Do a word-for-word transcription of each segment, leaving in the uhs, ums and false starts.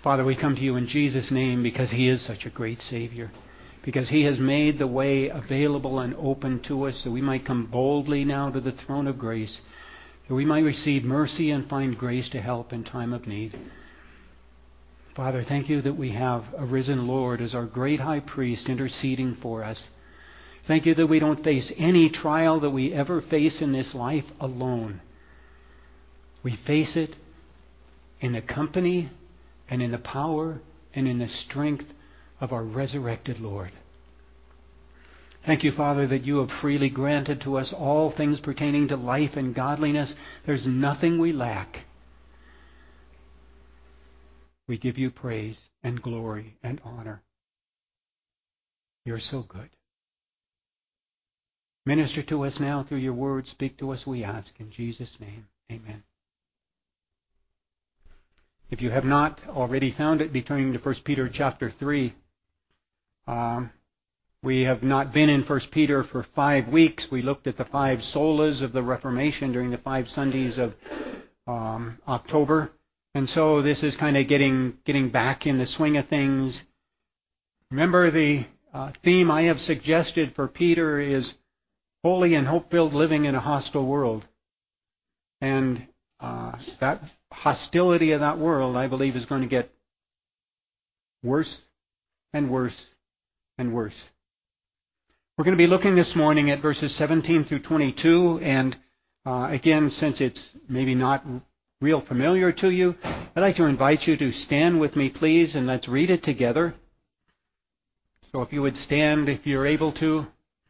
Father, we come to you in Jesus' name because he is such a great Savior, because he has made the way available and open to us so we might come boldly now to the throne of grace, that we might receive mercy and find grace to help in time of need. Father, thank you that we have a risen Lord as our great high priest interceding for us. Thank you that we don't face any trial that we ever face in this life alone. We face it in the company and in the power and in the strength of our resurrected Lord. Thank you, Father, that you have freely granted to us all things pertaining to life and godliness. There's nothing we lack. We give you praise and glory and honor. You're so good. Minister to us now through your word. Speak to us, we ask. In Jesus' name, amen. If you have not already found it, be turning to First Peter chapter three. Um, we have not been in First Peter for five weeks. We looked at the five solas of the Reformation during the five Sundays of um, October. And so this is kind of getting getting back in the swing of things. Remember, the uh, theme I have suggested for Peter is holy and hope-filled living in a hostile world. And uh, that hostility of that world, I believe, is going to get worse and worse and worse. We're going to be looking this morning at verses seventeen through twenty-two. And uh, again, since it's maybe not real familiar to you, I'd like to invite you to stand with me, please, and let's read it together. So if you would stand, if you're able to.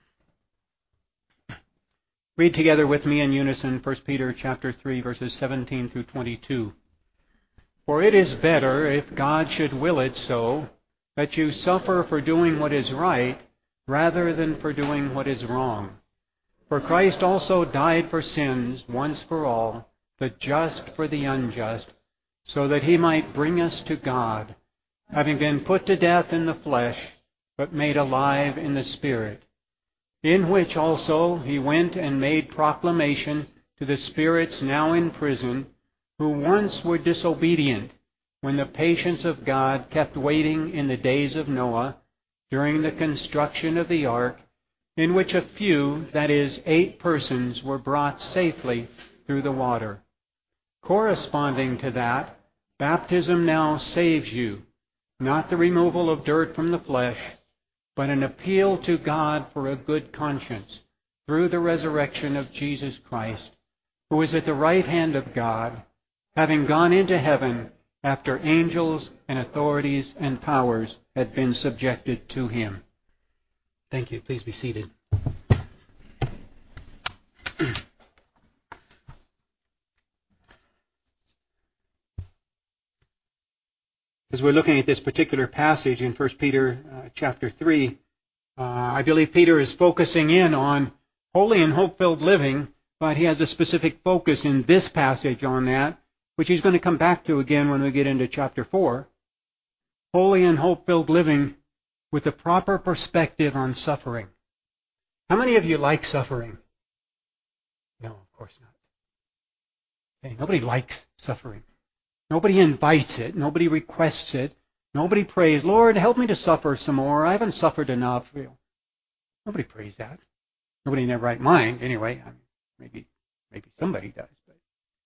Read together with me in unison First Peter chapter three, verses seventeen through twenty-two. For it is better, if God should will it so, that you suffer for doing what is right, rather than for doing what is wrong. For Christ also died for sins once for all, the just for the unjust, so that he might bring us to God, having been put to death in the flesh, but made alive in the Spirit, in which also he went and made proclamation to the spirits now in prison, who once were disobedient, when the patience of God kept waiting in the days of Noah, during the construction of the ark, in which a few, that is, eight persons, were brought safely through the water. Corresponding to that, baptism now saves you, not the removal of dirt from the flesh, but an appeal to God for a good conscience through the resurrection of Jesus Christ, who is at the right hand of God, having gone into heaven after angels and authorities and powers had been subjected to him. Thank you. Please be seated. As we're looking at this particular passage in First Peter uh, chapter three, uh, I believe Peter is focusing in on holy and hope-filled living, but he has a specific focus in this passage on that, which he's going to come back to again when we get into chapter four. Holy and hope-filled living with the proper perspective on suffering. How many of you like suffering? No, of course not. Okay, nobody likes suffering. Nobody invites it. Nobody requests it. Nobody prays, Lord, help me to suffer some more. I haven't suffered enough. Nobody prays that. Nobody in their right mind, anyway. I mean, maybe, maybe somebody does. But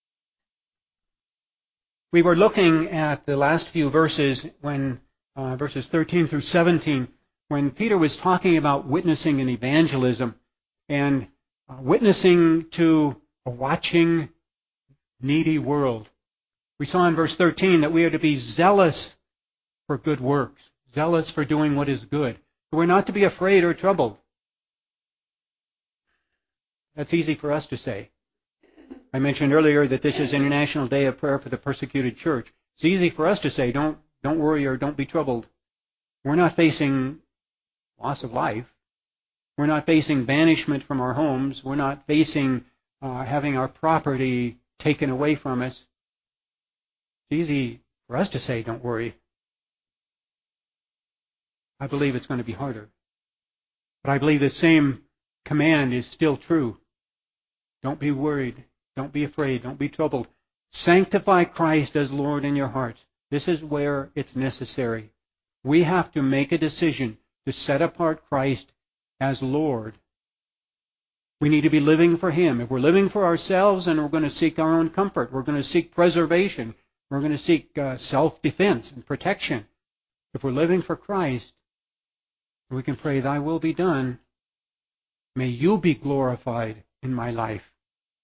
we were looking at the last few verses, when uh, verses thirteen through seventeen, when Peter was talking about witnessing and evangelism, and uh, witnessing to a watching, needy world. We saw in verse thirteen that we are to be zealous for good works, zealous for doing what is good. We're not to be afraid or troubled. That's easy for us to say. I mentioned earlier that this is International Day of Prayer for the Persecuted Church. It's easy for us to say, don't, don't worry or don't be troubled. We're not facing loss of life. We're not facing banishment from our homes. We're not facing uh, having our property taken away from us. It's easy for us to say, don't worry. I believe it's going to be harder. But I believe the same command is still true. Don't be worried. Don't be afraid. Don't be troubled. Sanctify Christ as Lord in your hearts. This is where it's necessary. We have to make a decision to set apart Christ as Lord. We need to be living for Him. If we're living for ourselves and we're going to seek our own comfort, we're going to seek preservation, we're going to seek uh, self-defense and protection. If we're living for Christ, we can pray, Thy will be done. May You be glorified in my life.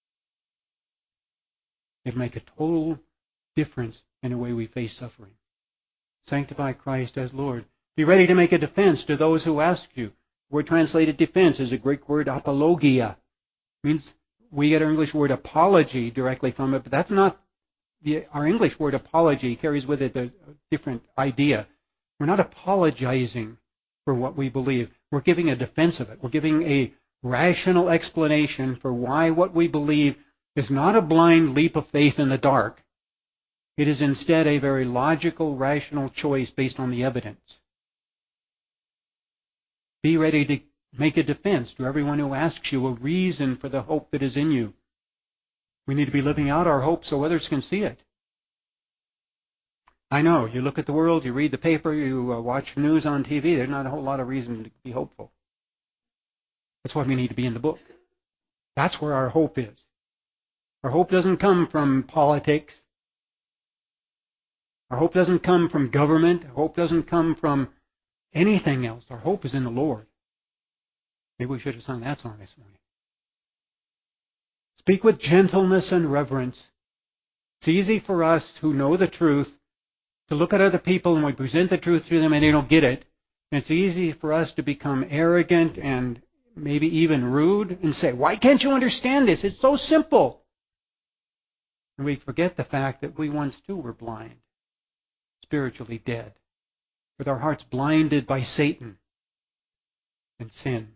It'll make a total difference in the way we face suffering. Sanctify Christ as Lord. Be ready to make a defense to those who ask you. The word translated defense is a Greek word apologia. It means we get our English word apology directly from it, but that's not the, our English word apology carries with it a different idea. We're not apologizing for what we believe. We're giving a defense of it. We're giving a rational explanation for why what we believe is not a blind leap of faith in the dark. It is instead a very logical, rational choice based on the evidence. Be ready to make a defense to everyone who asks you a reason for the hope that is in you. We need to be living out our hope so others can see it. I know, you look at the world, you read the paper, you uh, watch news on T V, there's not a whole lot of reason to be hopeful. That's why we need to be in the book. That's where our hope is. Our hope doesn't come from politics. Our hope doesn't come from government. Our hope doesn't come from anything else. Our hope is in the Lord. Maybe we should have sung that song this morning. Speak with gentleness and reverence. It's easy for us who know the truth to look at other people and we present the truth to them and they don't get it. And it's easy for us to become arrogant and maybe even rude and say, why can't you understand this? It's so simple. And we forget the fact that we once too were blind, spiritually dead, with our hearts blinded by Satan and sin.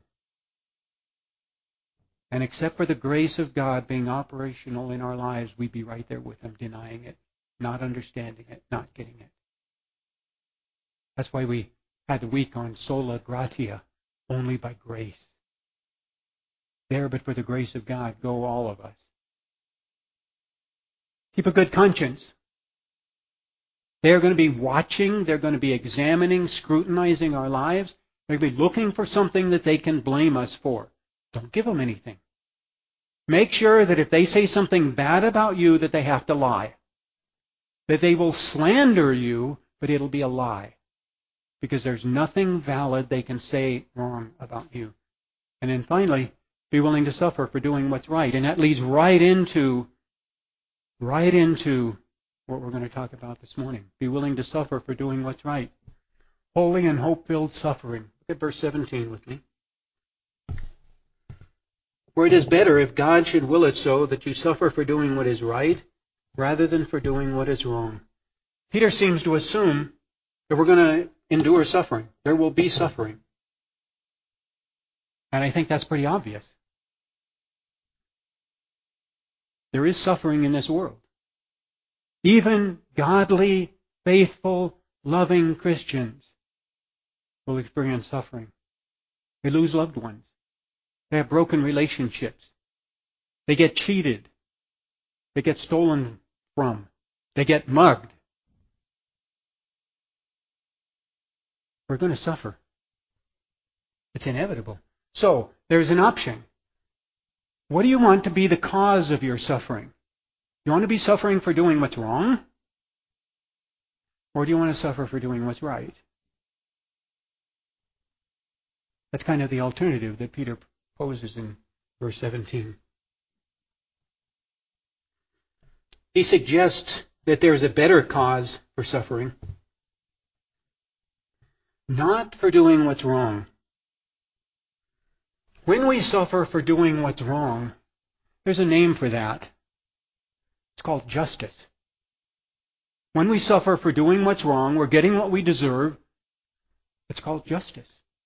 And except for the grace of God being operational in our lives, we'd be right there with Him, denying it, not understanding it, not getting it. That's why we had the week on sola gratia, only by grace. There, but for the grace of God, go all of us. Keep a good conscience. They're going to be watching, they're going to be examining, scrutinizing our lives. They're going to be looking for something that they can blame us for. Don't give them anything. Make sure that if they say something bad about you, that they have to lie. That they will slander you, but it'll be a lie. Because there's nothing valid they can say wrong about you. And then finally, be willing to suffer for doing what's right. And that leads right into, right into what we're going to talk about this morning. Be willing to suffer for doing what's right. Holy and hope-filled suffering. Look at verse seventeen with me. For it is better, if God should will it so, that you suffer for doing what is right, rather than for doing what is wrong. Peter seems to assume that we're going to endure suffering. There will be suffering. And I think that's pretty obvious. There is suffering in this world. Even godly, faithful, loving Christians will experience suffering. They lose loved ones. They have broken relationships. They get cheated. They get stolen from. They get mugged. We're going to suffer. It's inevitable. So, there's an option. What do you want to be the cause of your suffering? You want to be suffering for doing what's wrong? Or do you want to suffer for doing what's right? That's kind of the alternative that Peter poses in verse seventeen. He suggests that there's a better cause for suffering. Not for doing what's wrong. When we suffer for doing what's wrong, there's a name for that. It's called justice. When we suffer for doing what's wrong, we're getting what we deserve. It's called justice.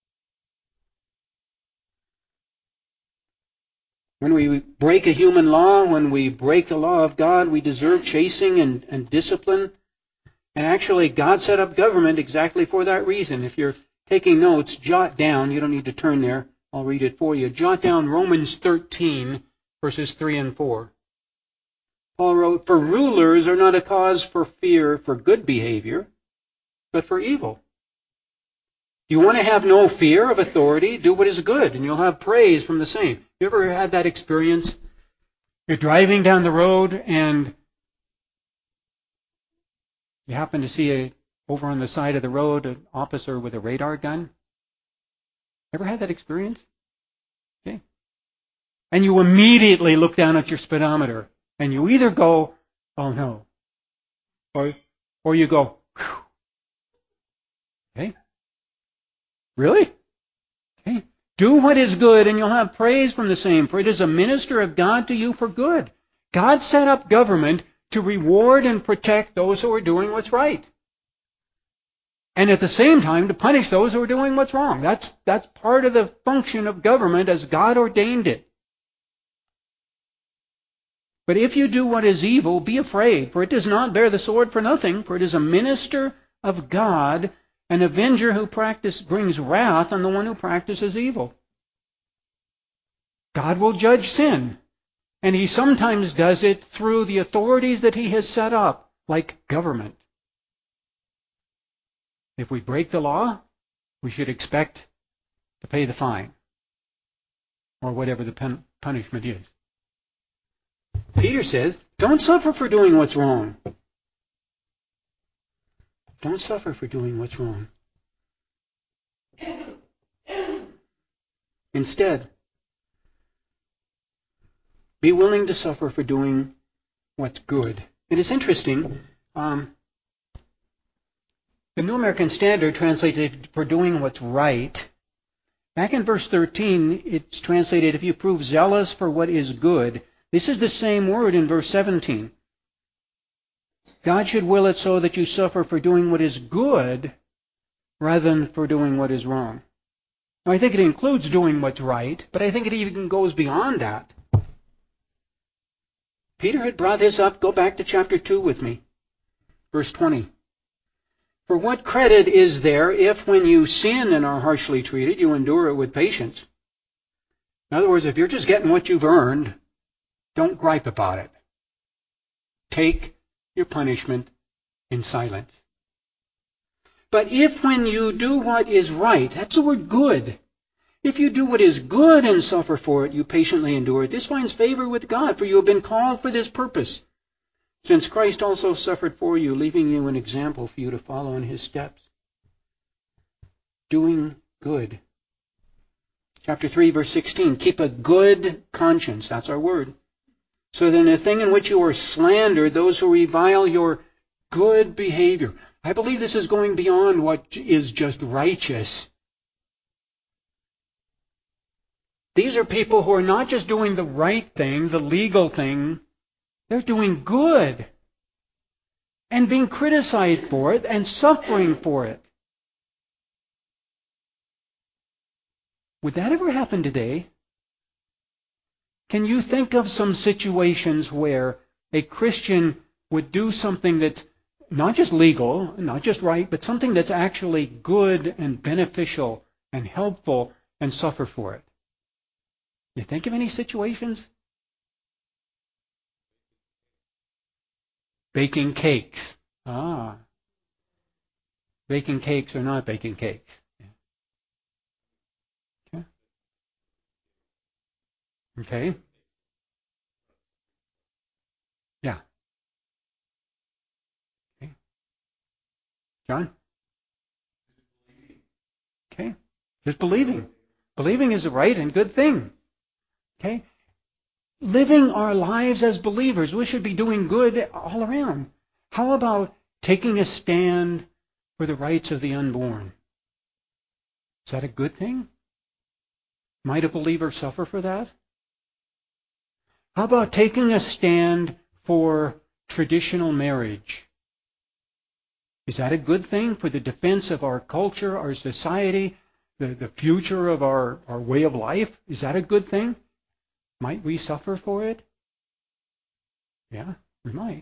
When we break a human law, when we break the law of God, we deserve chasing and, and discipline. And actually, God set up government exactly for that reason. If you're taking notes, jot down, you don't need to turn there, I'll read it for you. Jot down Romans thirteen, verses three and four. Paul wrote, "For rulers are not a cause for fear for good behavior, but for evil." You want to have no fear of authority? Do what is good, and you'll have praise from the same. You ever had that experience? You're driving down the road, and you happen to see a, over on the side of the road an officer with a radar gun. Ever had that experience? Okay. And you immediately look down at your speedometer, and you either go, "Oh no," or or you go, "Whew." Okay. Really? Okay. Do what is good, and you'll have praise from the same, for it is a minister of God to you for good. God set up government to reward and protect those who are doing what's right. And at the same time, to punish those who are doing what's wrong. That's, that's part of the function of government as God ordained it. But if you do what is evil, be afraid, for it does not bear the sword for nothing, for it is a minister of God, an avenger who practice, brings wrath on the one who practices evil. God will judge sin, and He sometimes does it through the authorities that He has set up, like government. If we break the law, we should expect to pay the fine, or whatever the pen- punishment is. Peter says, don't suffer for doing what's wrong. Don't suffer for doing what's wrong. Instead, be willing to suffer for doing what's good. It is interesting. Um, the New American Standard translates it for doing what's right. Back in verse thirteen, it's translated, if you prove zealous for what is good. This is the same word in verse seventeen. God should will it so that you suffer for doing what is good rather than for doing what is wrong. Now, I think it includes doing what's right, but I think it even goes beyond that. Peter had brought this up. Go back to chapter two with me. Verse twenty. For what credit is there if when you sin and are harshly treated, you endure it with patience? In other words, if you're just getting what you've earned, don't gripe about it. Take your punishment in silence. But if when you do what is right, that's the word good, if you do what is good and suffer for it, you patiently endure it, this finds favor with God, for you have been called for this purpose, since Christ also suffered for you, leaving you an example for you to follow in His steps. Doing good. Chapter three, verse sixteen, keep a good conscience, that's our word, so that in a thing in which you are slandered, those who revile your good behavior. I believe this is going beyond what is just righteous. These are people who are not just doing the right thing, the legal thing, they're doing good and being criticized for it and suffering for it. Would that ever happen today? Can you think of some situations where a Christian would do something that's not just legal, not just right, but something that's actually good and beneficial and helpful and suffer for it? You think of any situations? Baking cakes. Ah. Baking cakes or not baking cakes. Okay. Okay. Yeah. Okay. John? Okay. Just believing. Believing is a right and good thing. Okay? Living our lives as believers, we should be doing good all around. How about taking a stand for the rights of the unborn? Is that a good thing? Might a believer suffer for that? How about taking a stand for traditional marriage? Is that a good thing for the defense of our culture, our society, the, the future of our, our way of life? Is that a good thing? Might we suffer for it? Yeah, we might.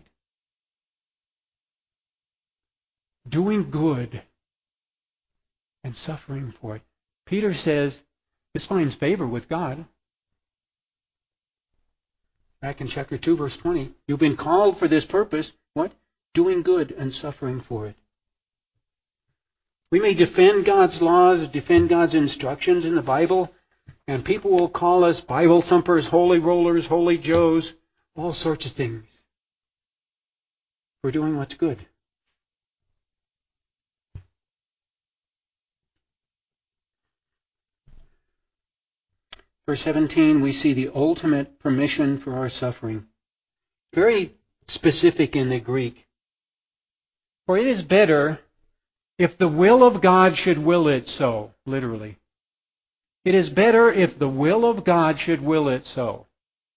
Doing good and suffering for it. Peter says this finds favor with God. Back in chapter two, verse twenty. You've been called for this purpose. What? Doing good and suffering for it. We may defend God's laws, defend God's instructions in the Bible, and people will call us Bible thumpers, holy rollers, holy Joes, all sorts of things. We're doing what's good. Verse seventeen, we see the ultimate permission for our suffering. Very specific in the Greek. For it is better if the will of God should will it so, literally. It is better if the will of God should will it so,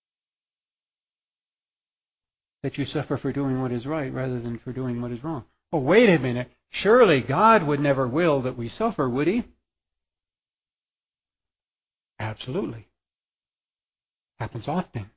that you suffer for doing what is right rather than for doing what is wrong. Oh, wait a minute. Surely God would never will that we suffer, would He? Absolutely. Happens often.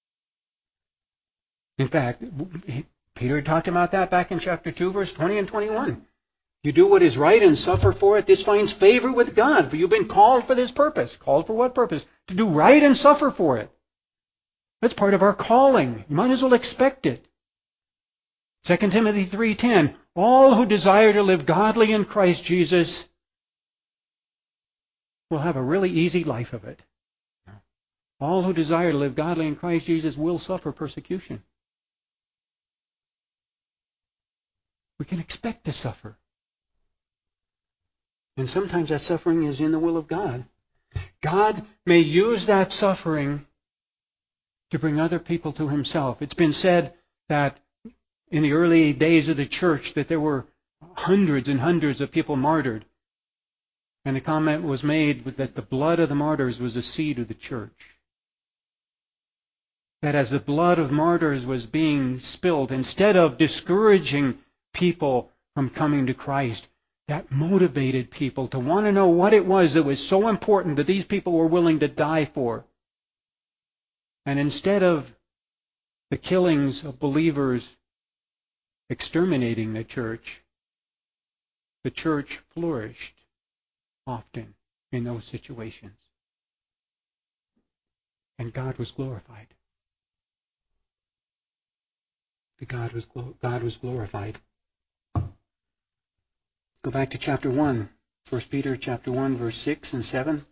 In fact, Peter talked about that back in chapter two, verse twenty and twenty-one. You do what is right and suffer for it. This finds favor with God, for you've been called for this purpose. Called for what purpose? To do right and suffer for it. That's part of our calling. You might as well expect it. Second Timothy three ten. All who desire to live godly in Christ Jesus will have a really easy life of it. All who desire to live godly in Christ Jesus will suffer persecution. We can expect to suffer. And sometimes that suffering is in the will of God. God may use that suffering to bring other people to Himself. It's been said that in the early days of the church that there were hundreds and hundreds of people martyred. And the comment was made that the blood of the martyrs was the seed of the church. That as the blood of martyrs was being spilled, instead of discouraging people from coming to Christ, that motivated people to want to know what it was that was so important that these people were willing to die for. And instead of the killings of believers exterminating the church, the church flourished often in those situations. And God was glorified. The God was God was glorified. Go back to chapter one, First Peter chapter one, verse six and seven.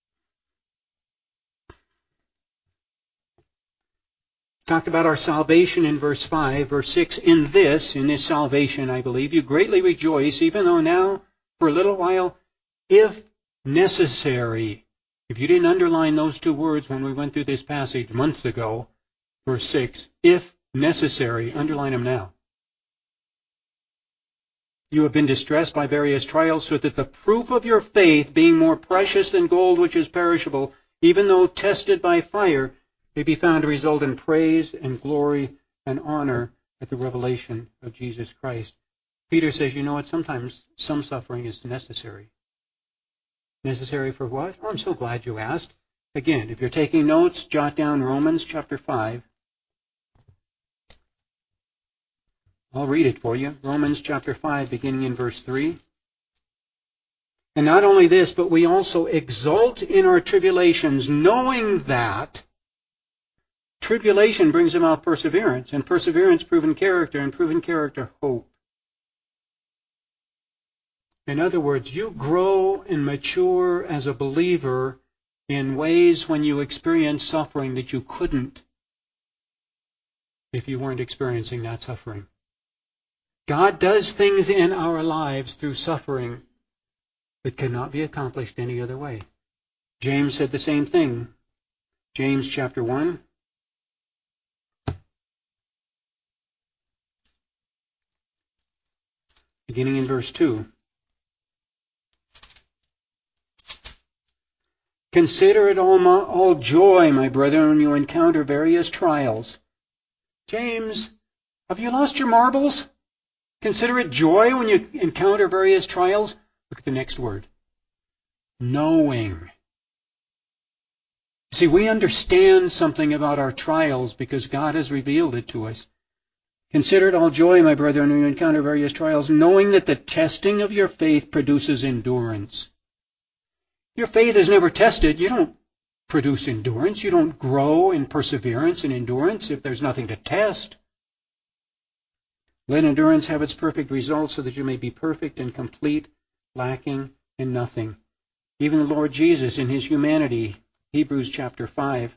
Talked about our salvation in verse five. Verse six, in this, in this salvation, I believe, you greatly rejoice, even though now, for a little while, if necessary. If you didn't underline those two words when we went through this passage months ago, verse six, if necessary, underline them now. You have been distressed by various trials, so that the proof of your faith, being more precious than gold which is perishable, even though tested by fire, may be found to result in praise and glory and honor at the revelation of Jesus Christ. Peter says, you know what, sometimes some suffering is necessary. Necessary for what? Oh, I'm so glad you asked. Again, if you're taking notes, jot down Romans chapter five. I'll read it for you. Romans chapter five, beginning in verse three. And not only this, but we also exult in our tribulations, knowing that tribulation brings about perseverance, and perseverance proven character, and proven character hope. In other words, you grow and mature as a believer in ways when you experience suffering that you couldn't if you weren't experiencing that suffering. God does things in our lives through suffering that cannot be accomplished any other way. James said the same thing. James chapter one. Beginning in verse two. Consider it all, my, all joy, my brethren, when you encounter various trials. James, have you lost your marbles? Consider it joy when you encounter various trials. Look at the next word. Knowing. See, we understand something about our trials because God has revealed it to us. Consider it all joy, my brethren, when you encounter various trials, knowing that the testing of your faith produces endurance. Your faith is never tested. You don't produce endurance. You don't grow in perseverance and endurance if there's nothing to test. Let endurance have its perfect result so that you may be perfect and complete, lacking in nothing. Even the Lord Jesus in his humanity, Hebrews chapter five.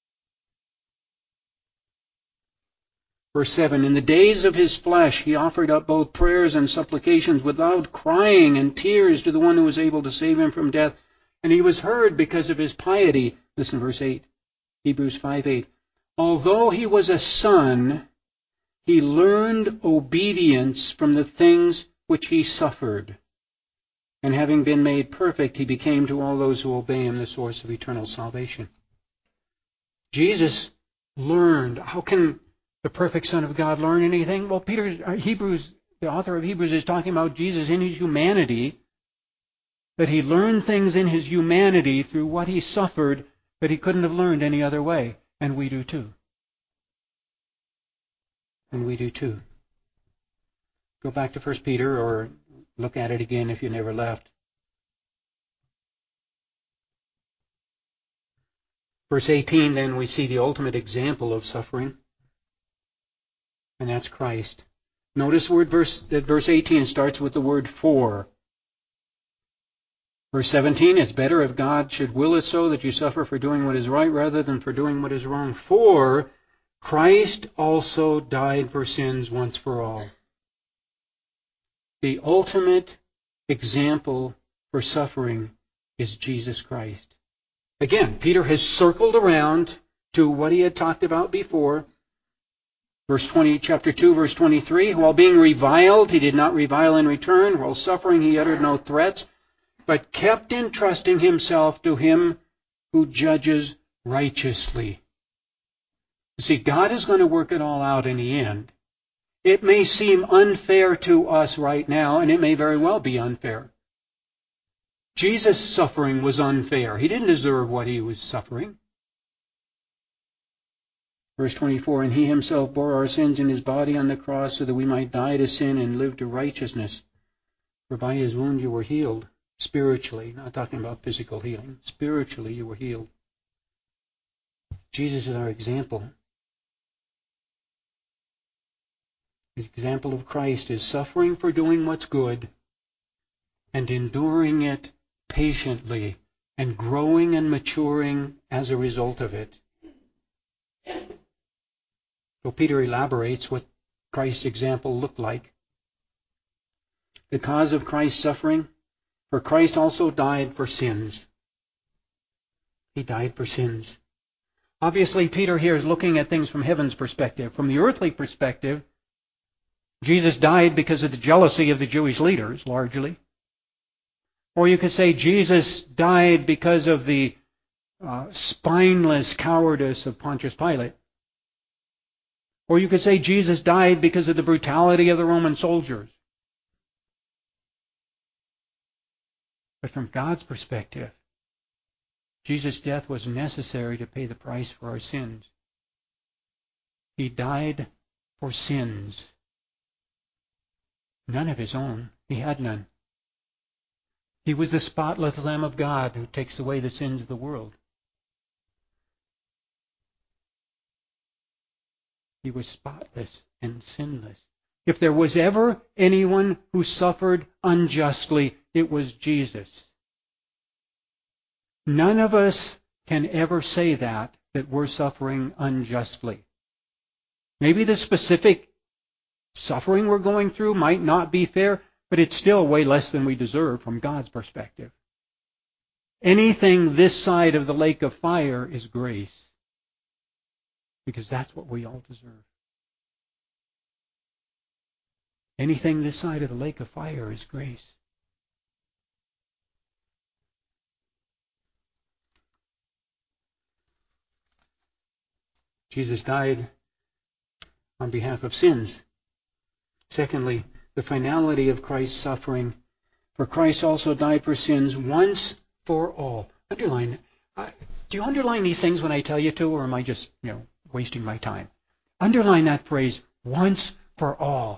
Verse seven, in the days of his flesh he offered up both prayers and supplications with loud crying and tears to the one who was able to save him from death. And he was heard because of his piety. Listen, verse eight, Hebrews five eight. Although he was a son, he learned obedience from the things which he suffered. And having been made perfect, he became to all those who obey him the source of eternal salvation. Jesus learned. How can the perfect Son of God learn anything? Well, Peter, Hebrews, the author of Hebrews is talking about Jesus in his humanity, that he learned things in his humanity through what he suffered that he couldn't have learned any other way. And we do too. And we do too. Go back to First Peter or look at it again if you never left. Verse eighteen, then we see the ultimate example of suffering, and that's Christ. Notice word verse, that verse eighteen starts with the word for. Verse seventeen, it's better if God should will it so that you suffer for doing what is right rather than for doing what is wrong. For Christ also died for sins once for all. The ultimate example for suffering is Jesus Christ. Again, Peter has circled around to what he had talked about before. Verse twenty, chapter two, verse twenty-three, while being reviled, he did not revile in return. While suffering, he uttered no threats, but kept entrusting himself to him who judges righteously. You see, God is going to work it all out in the end. It may seem unfair to us right now, and it may very well be unfair. Jesus' suffering was unfair. He didn't deserve what he was suffering. Verse twenty-four, and he himself bore our sins in his body on the cross so that we might die to sin and live to righteousness. For by his wound you were healed, spiritually. Not talking about physical healing. Spiritually you were healed. Jesus is our example. The example of Christ is suffering for doing what's good and enduring it patiently and growing and maturing as a result of it. So Peter elaborates what Christ's example looked like. The cause of Christ's suffering, for Christ also died for sins. He died for sins. Obviously, Peter here is looking at things from heaven's perspective. From the earthly perspective, Jesus died because of the jealousy of the Jewish leaders, largely. Or you could say Jesus died because of the uh, spineless cowardice of Pontius Pilate. Or you could say Jesus died because of the brutality of the Roman soldiers. But from God's perspective, Jesus' death was necessary to pay the price for our sins. He died for sins. None of his own. He had none. He was the spotless Lamb of God who takes away the sins of the world. He was spotless and sinless. If there was ever anyone who suffered unjustly, it was Jesus. None of us can ever say that, that we're suffering unjustly. Maybe the specific suffering we're going through might not be fair, but it's still way less than we deserve from God's perspective. Anything this side of the lake of fire is grace, because that's what we all deserve. Anything this side of the lake of fire is grace. Jesus died on behalf of sins. Secondly, the finality of Christ's suffering. For Christ also died for sins once for all. Underline. Uh, do you underline these things when I tell you to, or am I just, you know, wasting my time? Underline that phrase, once for all.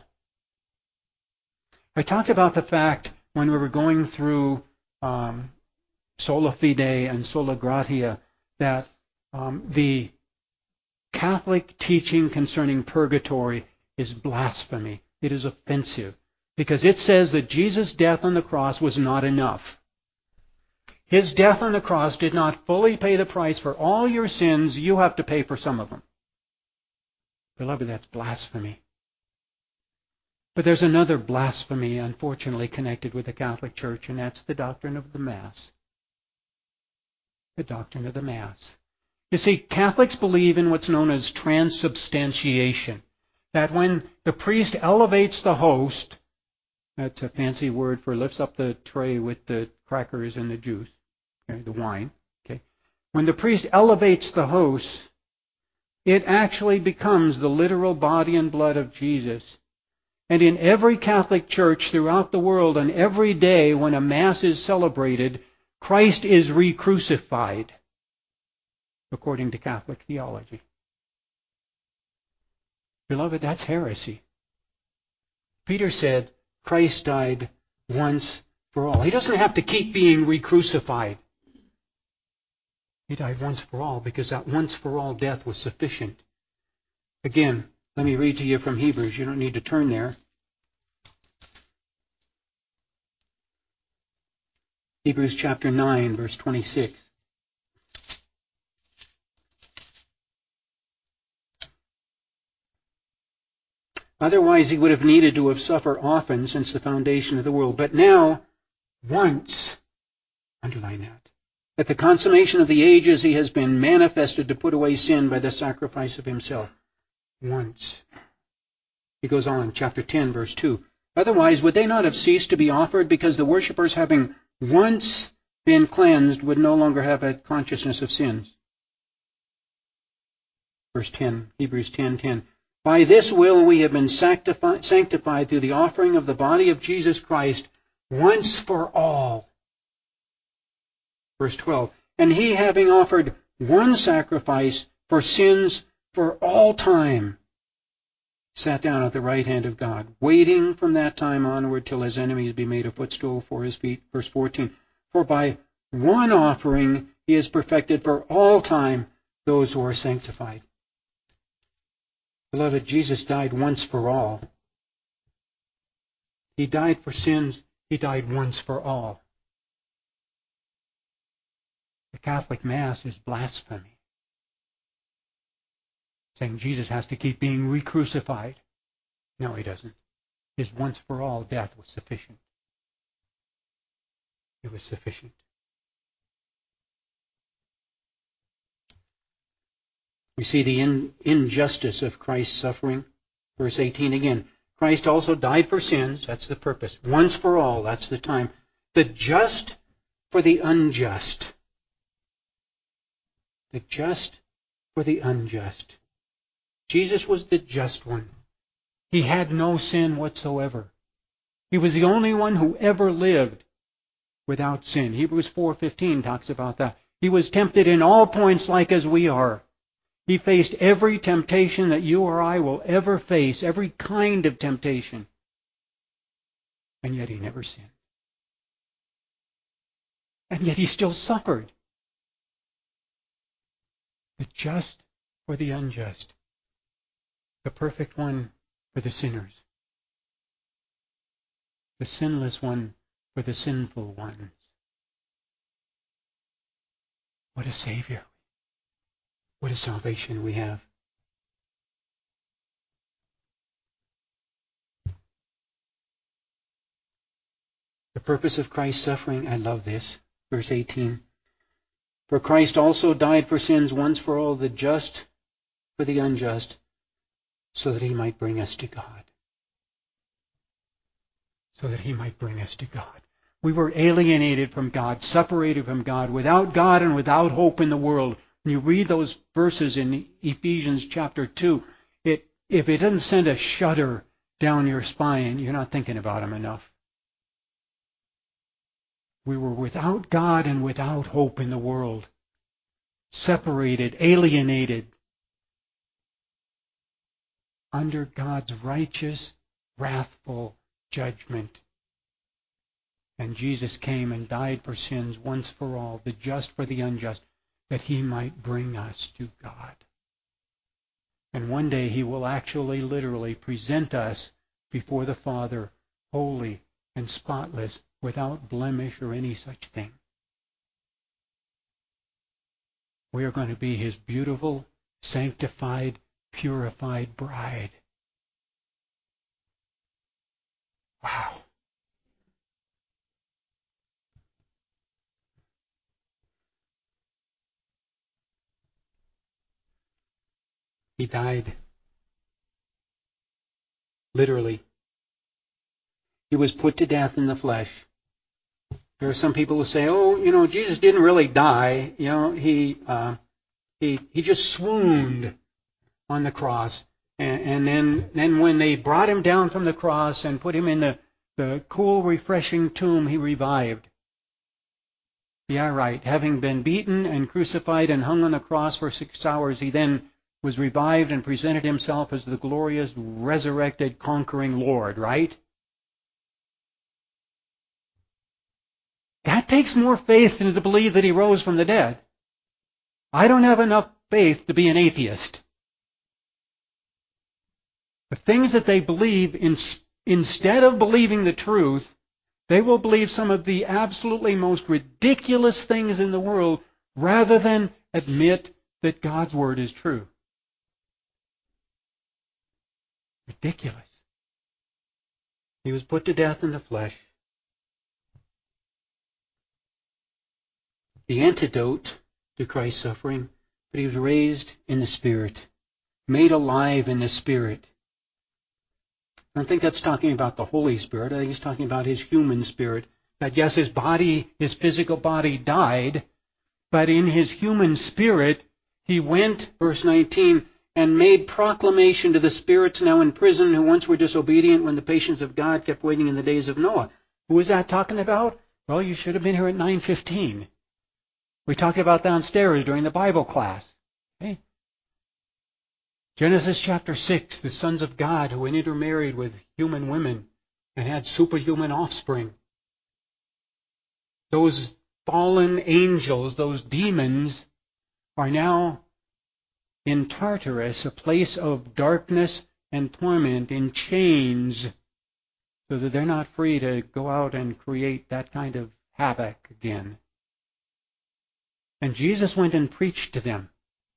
I talked about the fact when we were going through um, sola fide and sola gratia that um, the Catholic teaching concerning purgatory is blasphemy. It is offensive because it says that Jesus' death on the cross was not enough. His death on the cross did not fully pay the price for all your sins. You have to pay for some of them. Beloved, that's blasphemy. But there's another blasphemy, unfortunately, connected with the Catholic Church, and that's the doctrine of the Mass. The doctrine of the Mass. You see, Catholics believe in what's known as transubstantiation. That when the priest elevates the host, that's a fancy word for lifts up the tray with the crackers and the juice, okay, the wine. Okay. When the priest elevates the host, it actually becomes the literal body and blood of Jesus. And in every Catholic church throughout the world, on every day when a Mass is celebrated, Christ is re-crucified, according to Catholic theology. Beloved, that's heresy. Peter said Christ died once for all. He doesn't have to keep being re-crucified. He died once for all because that once for all death was sufficient. Again, let me read to you from Hebrews. You don't need to turn there. Hebrews chapter nine, verse twenty-six. Otherwise he would have needed to have suffered often since the foundation of the world. But now, once, underline that, at the consummation of the ages he has been manifested to put away sin by the sacrifice of himself. Once. He goes on, chapter ten, verse two. Otherwise would they not have ceased to be offered, because the worshippers, having once been cleansed, would no longer have a consciousness of sins. Verse ten, Hebrews ten ten. By this will we have been sanctified, sanctified through the offering of the body of Jesus Christ once for all. Verse twelve. And he, having offered one sacrifice for sins for all time, sat down at the right hand of God, waiting from that time onward till his enemies be made a footstool for his feet. Verse fourteen. For by one offering he has perfected for all time those who are sanctified. Beloved, Jesus died once for all. He died for sins. He died once for all. The Catholic Mass is blasphemy, saying Jesus has to keep being re-crucified. No, he doesn't. His once for all death was sufficient. It was sufficient. We see the in, injustice of Christ's suffering. Verse eighteen again. Christ also died for sins. That's the purpose. Once for all. That's the time. The just for the unjust. The just for the unjust. Jesus was the just one. He had no sin whatsoever. He was the only one who ever lived without sin. Hebrews four fifteen talks about that. He was tempted in all points like as we are. He faced every temptation that you or I will ever face, every kind of temptation. And yet he never sinned. And yet he still suffered. The just for the unjust. The perfect one for the sinners. The sinless one for the sinful ones. What a Savior. What a salvation we have. The purpose of Christ's suffering, I love this. Verse eighteen. For Christ also died for sins once for all, the just for the unjust, so that he might bring us to God. So that he might bring us to God. We were alienated from God, separated from God, without God and without hope in the world. When you read those verses in Ephesians chapter two, it, if it doesn't send a shudder down your spine, you're not thinking about him enough. We were without God and without hope in the world. Separated, alienated. Under God's righteous, wrathful judgment. And Jesus came and died for sins once for all, the just for the unjust, that he might bring us to God. And one day he will actually, literally present us before the Father, holy and spotless, without blemish or any such thing. We are going to be his beautiful, sanctified, purified bride. Wow. He died. Literally. He was put to death in the flesh. There are some people who say, oh, you know, Jesus didn't really die. You know, he uh, he he just swooned on the cross. And, and then, then when they brought him down from the cross and put him in the, the cool, refreshing tomb, he revived. Yeah, right. Having been beaten and crucified and hung on the cross for six hours, he then was revived and presented himself as the glorious, resurrected, conquering Lord, right? That takes more faith than to believe that he rose from the dead. I don't have enough faith to be an atheist. The things that they believe, in, instead of believing the truth, they will believe some of the absolutely most ridiculous things in the world rather than admit that God's Word is true. Ridiculous. He was put to death in the flesh. The antidote to Christ's suffering, but he was raised in the Spirit, made alive in the Spirit. I don't think that's talking about the Holy Spirit. I think he's talking about his human spirit. That yes, his body, his physical body died, but in his human spirit, he went, verse nineteen, and made proclamation to the spirits now in prison who once were disobedient when the patience of God kept waiting in the days of Noah. Who is that talking about? Well, you should have been here at nine fifteen. We talked about downstairs during the Bible class. Okay? Genesis chapter six, the sons of God who intermarried with human women and had superhuman offspring. Those fallen angels, those demons, are now in Tartarus, a place of darkness and torment, in chains, so that they're not free to go out and create that kind of havoc again. And Jesus went and preached to them.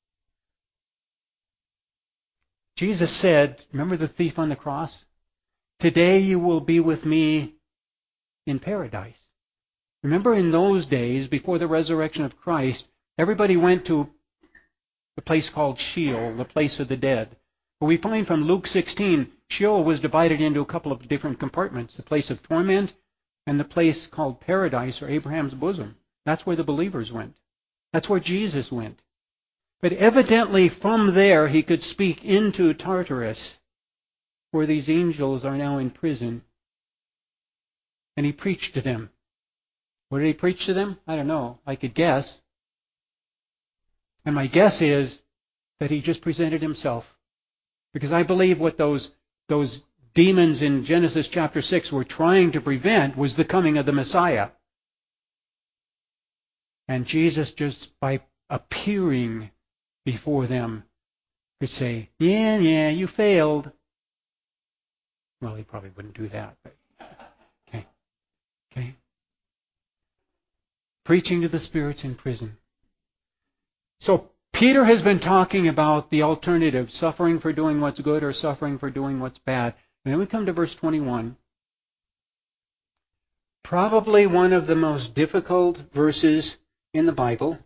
Jesus said, remember the thief on the cross? Today you will be with me in paradise. Remember in those days, before the resurrection of Christ, everybody went to a place called Sheol, the place of the dead. But we find from Luke sixteen, Sheol was divided into a couple of different compartments, the place of torment and the place called paradise, or Abraham's bosom. That's where the believers went. That's where Jesus went. But evidently from there he could speak into Tartarus, where these angels are now in prison. And he preached to them. What did he preach to them? I don't know. I could guess. And my guess is that he just presented himself. Because I believe what those, those demons in Genesis chapter six were trying to prevent was the coming of the Messiah. And Jesus, just by appearing before them, could say, yeah, yeah, you failed. Well, he probably wouldn't do that. But okay. Okay. Preaching to the spirits in prison. So Peter has been talking about the alternative, suffering for doing what's good or suffering for doing what's bad. And then we come to verse twenty-one. Probably one of the most difficult verses in the Bible.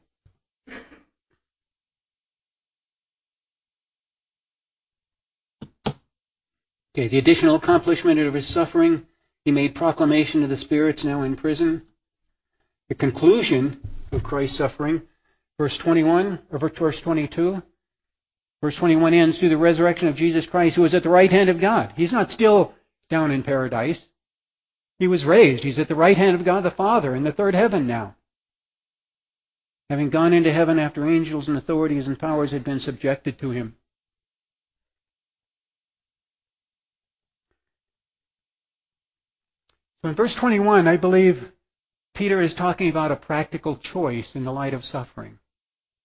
Okay, the additional accomplishment of his suffering, he made proclamation to the spirits now in prison. The conclusion of Christ's suffering, verse twenty-one, or verse twenty-two. Verse twenty-one ends, through the resurrection of Jesus Christ, who is at the right hand of God. He's not still down in paradise. He was raised. He's at the right hand of God the Father in the third heaven now, having gone into heaven after angels and authorities and powers had been subjected to him. So in verse twenty-one, I believe Peter is talking about a practical choice in the light of suffering.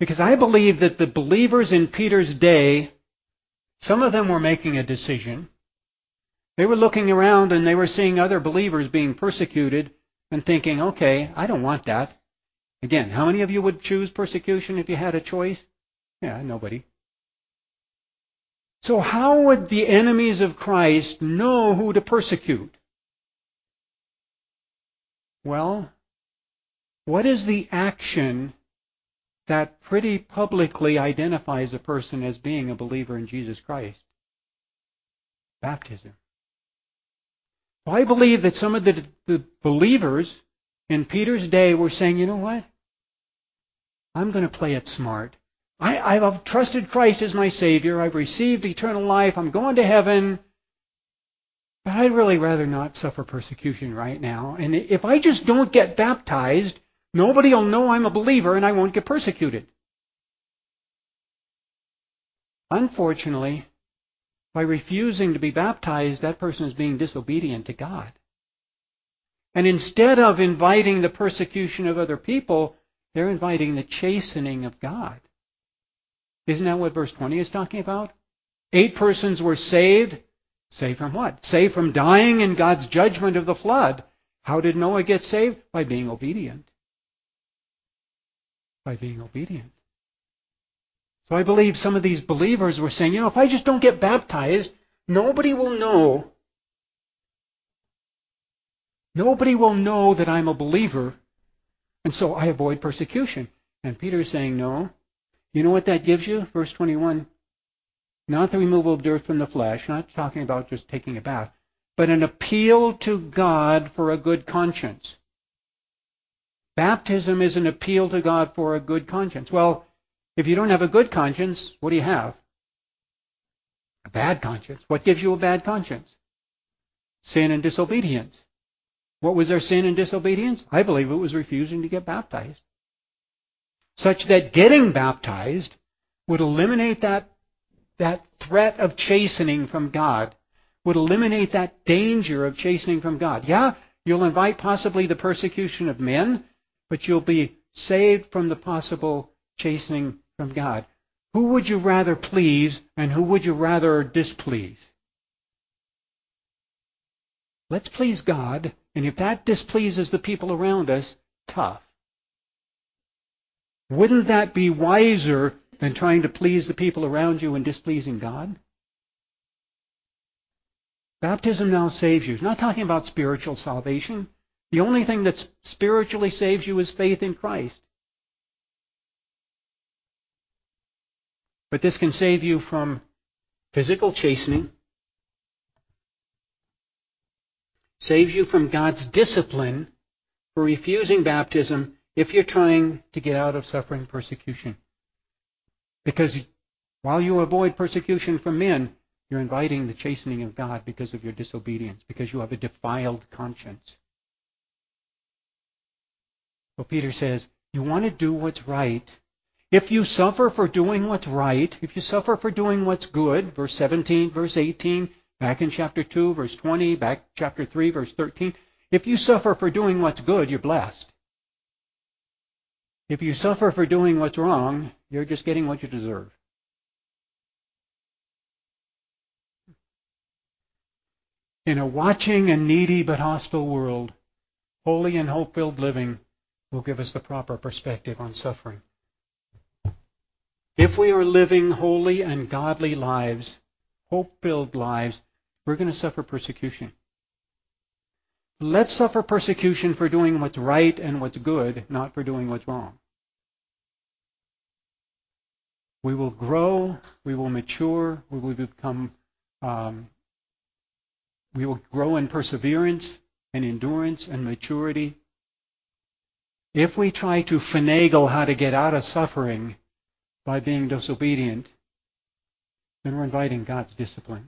Because I believe that the believers in Peter's day, some of them were making a decision. They were looking around and they were seeing other believers being persecuted and thinking, okay, I don't want that. Again, how many of you would choose persecution if you had a choice? Yeah, nobody. So how would the enemies of Christ know who to persecute? Well, what is the action that pretty publicly identifies a person as being a believer in Jesus Christ? Baptism. Well, I believe that some of the, the believers in Peter's day were saying, you know what? I'm going to play it smart. I, I've trusted Christ as my Savior. I've received eternal life. I'm going to heaven. But I'd really rather not suffer persecution right now. And if I just don't get baptized, nobody will know I'm a believer and I won't get persecuted. Unfortunately, by refusing to be baptized, that person is being disobedient to God. And instead of inviting the persecution of other people, they're inviting the chastening of God. Isn't that what verse twenty is talking about? Eight persons were saved. Saved from what? Saved from dying in God's judgment of the flood. How did Noah get saved? By being obedient. By being obedient. So I believe some of these believers were saying, you know, if I just don't get baptized, nobody will know. Nobody will know that I'm a believer. And so I avoid persecution. And Peter is saying, no. You know what that gives you? Verse twenty-one. Not the removal of dirt from the flesh, not talking about just taking a bath, but an appeal to God for a good conscience. Baptism is an appeal to God for a good conscience. Well, if you don't have a good conscience, what do you have? A bad conscience. What gives you a bad conscience? Sin and disobedience. What was their sin and disobedience? I believe it was refusing to get baptized. Such that getting baptized would eliminate that, that threat of chastening from God, would eliminate that danger of chastening from God. Yeah, you'll invite possibly the persecution of men, but you'll be saved from the possible chastening from God. Who would you rather please and who would you rather displease? Let's please God, and if that displeases the people around us, tough. Wouldn't that be wiser than trying to please the people around you and displeasing God? Baptism now saves you. It's not talking about spiritual salvation. The only thing that spiritually saves you is faith in Christ. But this can save you from physical chastening, saves you from God's discipline for refusing baptism if you're trying to get out of suffering persecution. Because while you avoid persecution from men, you're inviting the chastening of God because of your disobedience, because you have a defiled conscience. So Peter says, you want to do what's right. If you suffer for doing what's right, if you suffer for doing what's good, verse seventeen, verse eighteen, back in chapter two, verse twenty, back chapter three, verse thirteen, if you suffer for doing what's good, you're blessed. If you suffer for doing what's wrong, you're just getting what you deserve. In a watching and needy but hostile world, holy and hope-filled living will give us the proper perspective on suffering. If we are living holy and godly lives, hope-filled lives, we're going to suffer persecution. Let's suffer persecution for doing what's right and what's good, not for doing what's wrong. We will grow, we will mature, we will become, um, we will grow in perseverance and endurance and maturity. If we try to finagle how to get out of suffering by being disobedient, then we're inviting God's discipline.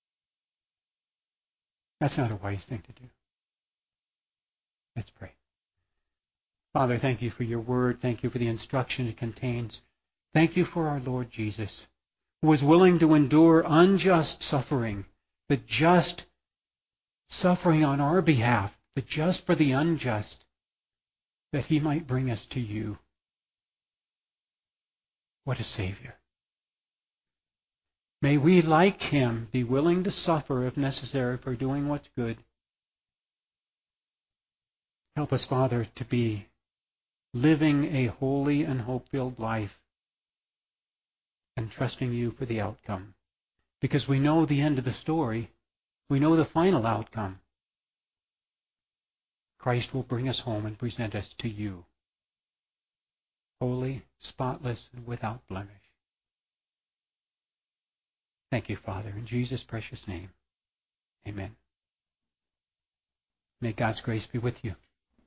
That's not a wise thing to do. Let's pray. Father, thank you for your word. Thank you for the instruction it contains. Thank you for our Lord Jesus, who was willing to endure unjust suffering, the just suffering on our behalf, the just for the unjust, that he might bring us to you. What a Savior. May we, like Him, be willing to suffer if necessary for doing what's good. Help us, Father, to be living a holy and hope-filled life and trusting You for the outcome. Because we know the end of the story. We know the final outcome. Christ will bring us home and present us to You, holy, spotless, and without blemish. Thank You, Father, in Jesus' precious name. Amen. May God's grace be with you.